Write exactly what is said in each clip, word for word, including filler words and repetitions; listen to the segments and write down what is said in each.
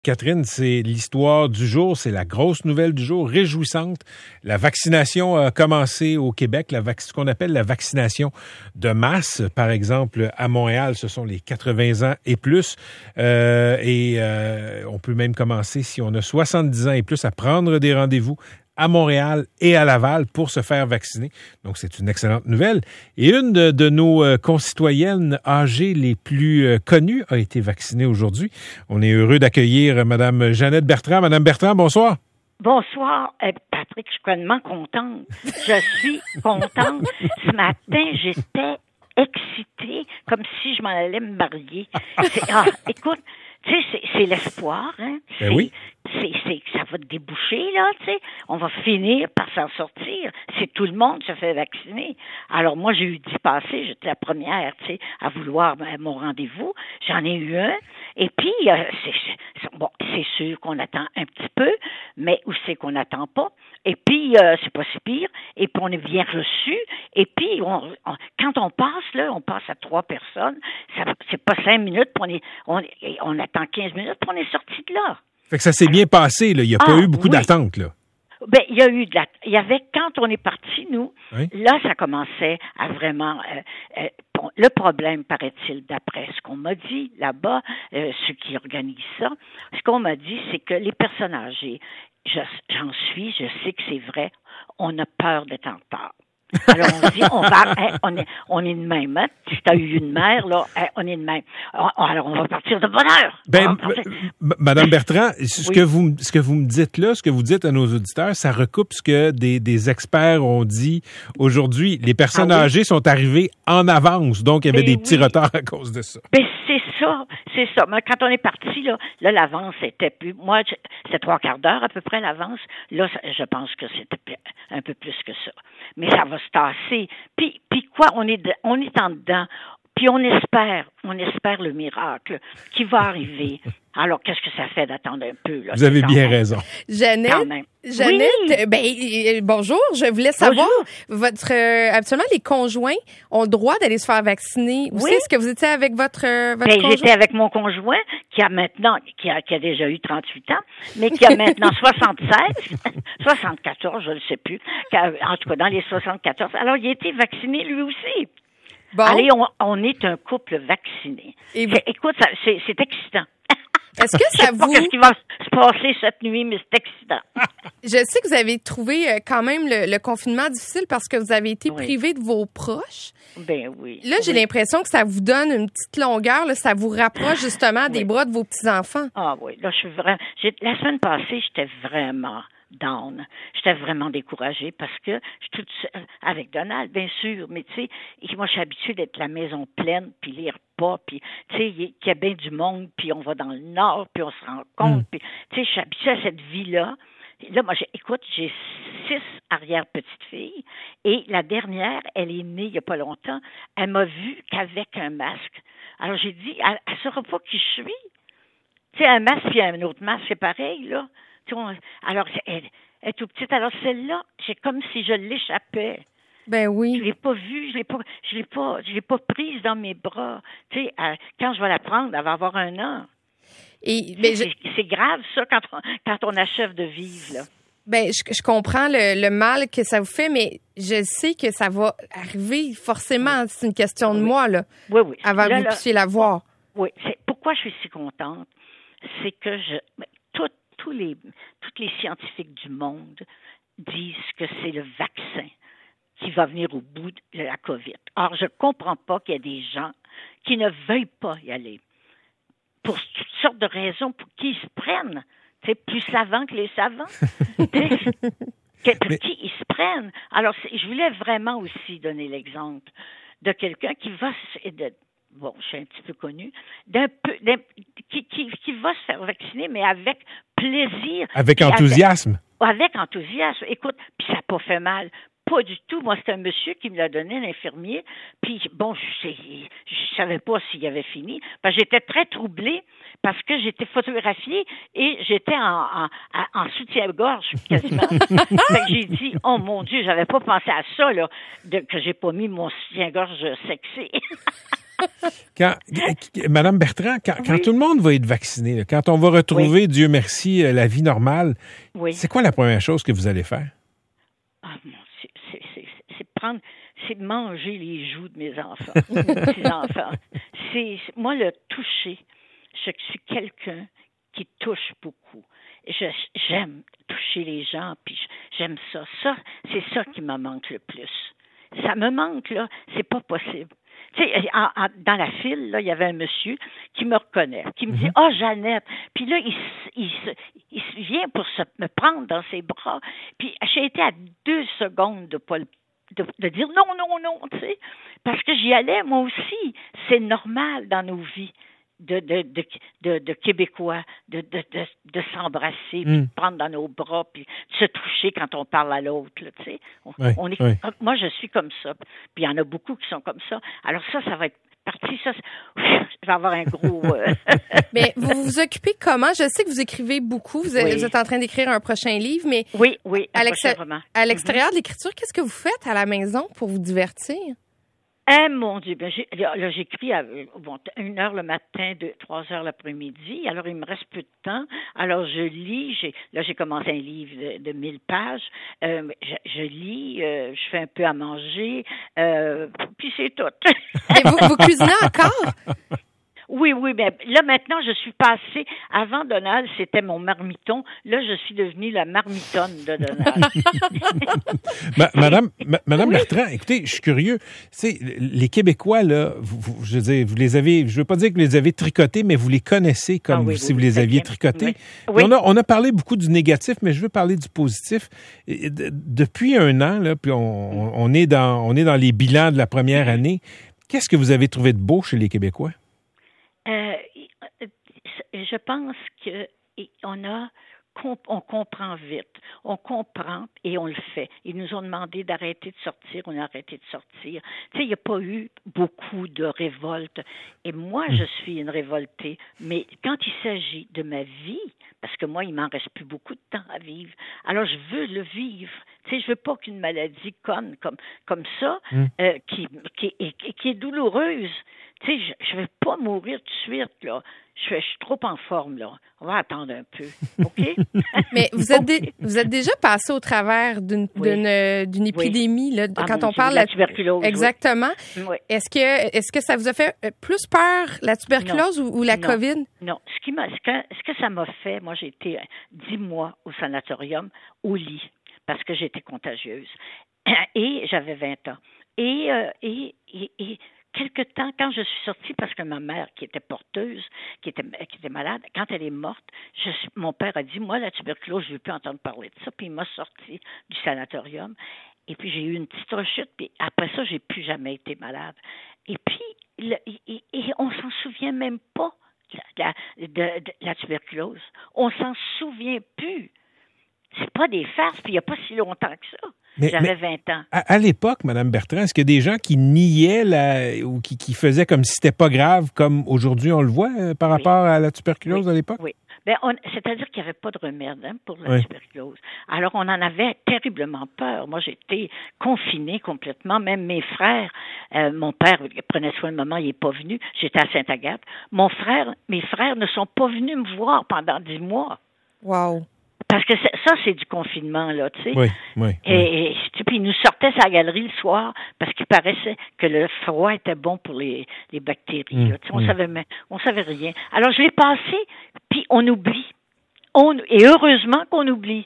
Catherine, c'est l'histoire du jour, c'est la grosse nouvelle du jour, réjouissante. La vaccination a commencé au Québec, la vac- ce qu'on appelle la vaccination de masse. Par exemple, à Montréal, ce sont les quatre-vingts ans et plus. Euh, et euh, on peut même commencer, si on a soixante-dix ans et plus, à prendre des rendez-vous à Montréal et à Laval pour se faire vacciner. Donc, c'est une excellente nouvelle. Et une de, de nos euh, concitoyennes âgées les plus euh, connues a été vaccinée aujourd'hui. On est heureux d'accueillir Mme Jeannette Bertrand. Mme Bertrand, bonsoir. Bonsoir, euh, Patrick, je suis tellement contente. Je suis contente. Ce matin, j'étais excitée, comme si je m'en allais me marier. C'est, ah, écoute, tu sais, c'est, c'est l'espoir, hein? Ben c'est, oui. C'est, c'est, ça va déboucher, là, tu sais. On va finir par s'en sortir. C'est tout le monde se fait vacciner. Alors, moi, j'ai eu dix passés. J'étais la première, tu sais, à vouloir ben, mon rendez-vous. J'en ai eu un. Et puis, euh, c'est, c'est, bon, c'est sûr qu'on attend un petit peu, mais où c'est qu'on n'attend pas. Et puis, euh, c'est pas si pire. Et puis, on est bien reçu. Et puis, on, on, quand on passe, là, on passe à trois personnes. Ça, c'est pas cinq minutes, puis on, est, on, on attend quinze minutes, puis on est sorti de là. Fait que ça s'est bien passé, là. Il n'y a ah, pas eu beaucoup oui. d'attentes, là. Ben, il y a eu de la, il y avait, quand on est parti, nous, oui. là, ça commençait à vraiment, euh, euh, bon, le problème, paraît-il, d'après ce qu'on m'a dit là-bas, euh, ceux qui organisent ça, ce qu'on m'a dit, c'est que les personnes âgées, je, j'en suis, je sais que c'est vrai, on a peur d'être en retard. Alors, on dit, on va, hein, on est, on est de même, hein. Si t'as eu une mère, là, hein, on est de même. Alors, on va partir de bonne heure. Ben, m- Madame Bertrand, ce oui. que vous, ce que vous me dites là, ce que vous dites à nos auditeurs, ça recoupe ce que des, des experts ont dit aujourd'hui. Les personnes ah, oui. âgées sont arrivées en avance, donc il y avait ben, des petits oui. retards à cause de ça. Ben, c'est ça, c'est ça. Mais quand on est parti, là, là, l'avance était plus, moi, c'était trois quarts d'heure à peu près l'avance. Là, je pense que c'était un peu plus que ça. Mais ça va se tasser. Puis, puis quoi, on est, de, on est en dedans. Puis on espère, on espère le miracle qui va arriver. Alors, qu'est-ce que ça fait d'attendre un peu, là? Vous avez bien même. raison. Jeannette, Jeannette, oui. ben, euh, bonjour. Je voulais savoir, bonjour. votre, euh, absolument, les conjoints ont le droit d'aller se faire vacciner. Où oui. c'est? Est-ce que vous étiez avec votre, euh, votre ben, conjoint? J'étais avec mon conjoint, qui a maintenant, qui a, qui a déjà eu trente-huit ans, mais qui a maintenant soixante-seize, soixante-quatorze, je ne sais plus, en tout cas, dans les soixante-quatorze. Alors, il a été vacciné lui aussi. Bon. Allez, on, on est un couple vacciné. Et vous... Écoute, ça, c'est, c'est excitant. Est-ce que ça Je sais pas vous... qu'est-ce qui va se passer cette nuit, mais c'est excitant. Je sais que vous avez trouvé euh, quand même le, le confinement difficile parce que vous avez été oui. privé de vos proches. Ben oui. Là, j'ai oui. l'impression que ça vous donne une petite longueur, là, ça vous rapproche justement des oui. bras de vos petits-enfants. Ah oui, là, je suis vraiment... J'ai... La semaine passée, j'étais vraiment... down. J'étais vraiment découragée parce que je suis toute seule avec Donald, bien sûr, mais tu sais, moi, je suis habituée d'être la maison pleine, puis les repas, puis tu sais, qu'il y a bien du monde, puis on va dans le nord, puis on se rencontre, puis tu sais, je suis habituée à cette vie-là. Là, moi, j'ai, écoute, j'ai six arrière-petites-filles, et la dernière, elle est née il n'y a pas longtemps, elle m'a vue qu'avec un masque. Alors, j'ai dit, elle ne saura pas qui je suis. Tu sais, un masque puis un autre masque, c'est pareil, là. Alors, elle, elle est tout petite. Alors, celle-là, c'est comme si je l'échappais. Ben oui. Je l'ai pas vue, je l'ai pas, je l'ai pas, je l'ai pas prise dans mes bras. Tu sais, euh, quand je vais la prendre, elle va avoir un an. Et, ben, c'est, je... c'est grave, ça, quand on, quand on achève de vivre, là. Ben, je, je comprends le, le mal que ça vous fait, mais je sais que ça va arriver forcément. C'est une question de oui. moi, là. Oui, oui. Avant là, que vous là, puissiez la voir. Oui. C'est, pourquoi je suis si contente? C'est que je... Tout, tous les, tous les scientifiques du monde disent que c'est le vaccin qui va venir au bout de la COVID. Or, je ne comprends pas qu'il y a des gens qui ne veuillent pas y aller pour toutes sortes de raisons pour qui ils se prennent. C'est plus savants que les savants. que, pour qui ils se prennent. Alors, je voulais vraiment aussi donner l'exemple de quelqu'un qui va... De, bon, je suis un petit peu connue, d'un peu, d'un, qui, qui, qui va se faire vacciner, mais avec plaisir. Avec enthousiasme. Avec, avec enthousiasme. Écoute, puis ça n'a pas fait mal. Pas du tout. Moi, c'est un monsieur qui me l'a donné, l'infirmier. Puis, bon, je ne savais pas s'il avait fini. Parce que j'étais très troublée parce que j'étais photographiée et j'étais en, en, en soutien-gorge quasiment. Fait que j'ai dit, oh mon Dieu, j'avais pas pensé à ça, là, de, que j'ai pas mis mon soutien-gorge sexy. Quand, Madame Bertrand, quand, Oui. quand tout le monde va être vacciné, là, quand on va retrouver, Oui. Dieu merci, la vie normale, Oui. c'est quoi la première chose que vous allez faire? Ah, mon, c'est, c'est, c'est, c'est prendre, c'est de manger les joues de mes enfants, mes petits-enfants. C'est, c'est, moi, le toucher, je suis quelqu'un qui touche beaucoup. Je, j'aime toucher les gens, puis j'aime ça. Ça, c'est ça qui me manque le plus. Ça me manque, là, c'est pas possible. Tu sais, en, en, dans la file, là, il y avait un monsieur qui me reconnaît, qui me dit « Ah, oh, Jeannette! » Puis là, il, il, il, il vient pour se, me prendre dans ses bras. Puis j'ai été à deux secondes de pas le De, de dire non, non, non, tu sais, parce que j'y allais, moi aussi. C'est normal dans nos vies de, de, de, de, de Québécois, de, de, de, de s'embrasser, puis Mm. de prendre dans nos bras, puis de se toucher quand on parle à l'autre, là, tu sais. On, Oui, on est, oui. Moi, je suis comme ça. Puis il y en a beaucoup qui sont comme ça. Alors ça, ça va être parti. Ça, je vais avoir un gros... Euh... Mais vous vous occupez comment? Je sais que vous écrivez beaucoup. Vous êtes, Oui. vous êtes en train d'écrire un prochain livre, mais Oui, oui, à, l'extérieur, vraiment. à l'extérieur de l'écriture, qu'est-ce que vous faites à la maison pour vous divertir? Eh mon Dieu, ben j'ai, là, j'écris à bon, une heure le matin, deux, trois heures l'après-midi. Alors, il me reste peu de temps. Alors, je lis. J'ai, là, j'ai commencé un livre de, de mille pages. Euh, je, je lis, euh, je fais un peu à manger. Euh, puis c'est tout. Mais vous, vous cuisinez encore? Oui, oui, mais là, maintenant, je suis passée. Avant Donald, c'était mon marmiton. Là, je suis devenue la marmitonne de Donald. Ma, Madame, ma, Madame oui. Bertrand, écoutez, je suis curieux. C'est les Québécois, là, vous, vous, je veux dire, vous les avez, je veux pas dire que vous les avez tricotés, mais vous les connaissez comme ah, oui, si oui, vous les aviez bien. tricotés. Oui. Oui. On, a, on a parlé beaucoup du négatif, mais je veux parler du positif. Et de, depuis un an, là, puis on, on, est dans, on est dans les bilans de la première année. Qu'est-ce que vous avez trouvé de beau chez les Québécois? Euh, je pense que on a on comprend vite, on comprend et on le fait. Ils nous ont demandé d'arrêter de sortir, on a arrêté de sortir. Tu sais, il n'y a pas eu beaucoup de révoltes. Et moi, je suis une révoltée. Mais quand il s'agit de ma vie, parce que moi, il m'en reste plus beaucoup de temps à vivre, alors je veux le vivre. Tu sais, je veux pas qu'une maladie conne comme comme ça, mm. euh, qui qui est, qui est douloureuse. Tu sais, je ne vais pas mourir tout de suite, là. Je, je suis trop en forme, là. On va attendre un peu, OK? Mais vous êtes, dé, vous êtes déjà passé au travers d'une, oui. d'une, d'une épidémie, oui. là, ah, quand on Dieu, parle... La tuberculose. Exactement. Oui. Est-ce que, est-ce que ça vous a fait plus peur, la tuberculose ou, ou la non. COVID? Non. Ce, qui m'a, ce, que, ce que ça m'a fait, moi, j'ai été dix mois au sanatorium, au lit, parce que j'étais contagieuse. Et j'avais vingt ans. Et... Euh, et, et, et quelque temps, quand je suis sortie, parce que ma mère, qui était porteuse, qui était, qui était malade, quand elle est morte, je, mon père a dit, moi, la tuberculose, je ne veux plus entendre parler de ça. Puis il m'a sorti du sanatorium. Et puis j'ai eu une petite rechute. Puis après ça, j'ai plus jamais été malade. Et puis, le, et, et on s'en souvient même pas de la, de, de la tuberculose. On s'en souvient plus. C'est pas des farces, puis il n'y a pas si longtemps que ça. Mais, J'avais mais vingt ans. À, à l'époque, Mme Bertrand, est-ce qu'il y a des gens qui niaient la, ou qui, qui faisaient comme si c'était pas grave, comme aujourd'hui on le voit euh, par oui. rapport à la tuberculose oui. à l'époque? Oui. Ben, on, c'est-à-dire qu'il n'y avait pas de remède hein, pour la oui. tuberculose. Alors, on en avait terriblement peur. Moi, j'étais confinée complètement. Même mes frères, euh, mon père prenait soin de maman, il n'est pas venu. J'étais à Sainte-Agathe. Mon frère, mes frères ne sont pas venus me voir pendant dix mois. Wow! Parce que ça, c'est du confinement, là, tu sais. Oui, oui. Et, oui. et puis, ils nous sortaient sa galerie le soir parce qu'il paraissait que le froid était bon pour les, les bactéries. Mmh, là, tu sais, on mmh. savait, on savait rien. Alors, je l'ai passé, puis on oublie. On, et heureusement qu'on oublie.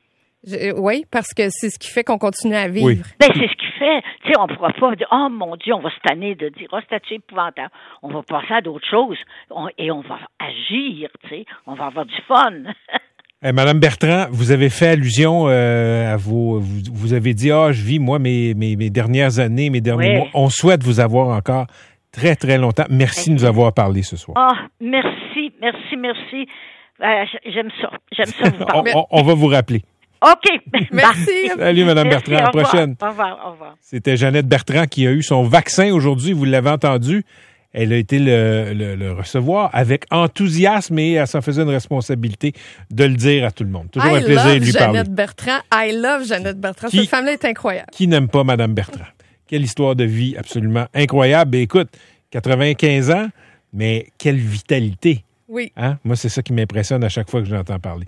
Je, oui, parce que c'est ce qui fait qu'on continue à vivre. Oui. Ben, c'est ce qui fait. Tu sais, on ne pourra pas dire, oh mon Dieu, on va se tanner de dire, oh, c'est épouvantable. On va passer à d'autres choses on, et on va agir, tu sais. On va avoir du fun. Hey, Madame Bertrand, vous avez fait allusion euh, à vos... Vous, vous avez dit, ah, oh, je vis, moi, mes, mes, mes dernières années, mes derniers oui. mois. On souhaite vous avoir encore très, très longtemps. Merci, merci. de nous avoir parlé ce soir. Ah, oh, merci, merci, merci. Euh, j'aime ça. J'aime ça vous parler. on, on va vous rappeler. OK. Merci. Salut, Mme merci, Bertrand. À la prochaine. Au revoir, au revoir. C'était Jeannette Bertrand qui a eu son vaccin aujourd'hui. Vous l'avez entendu. Elle a été le, le, le recevoir avec enthousiasme et elle s'en faisait une responsabilité de le dire à tout le monde. Toujours I un plaisir de lui Jeannette parler. Bertrand. I love Jeannette Bertrand. Qui, Cette femme-là est incroyable. Qui n'aime pas Mme Bertrand? Quelle histoire de vie absolument incroyable. Et écoute, quatre-vingt-quinze ans, mais quelle vitalité! Oui. Hein? Moi, c'est ça qui m'impressionne à chaque fois que je l'entends parler.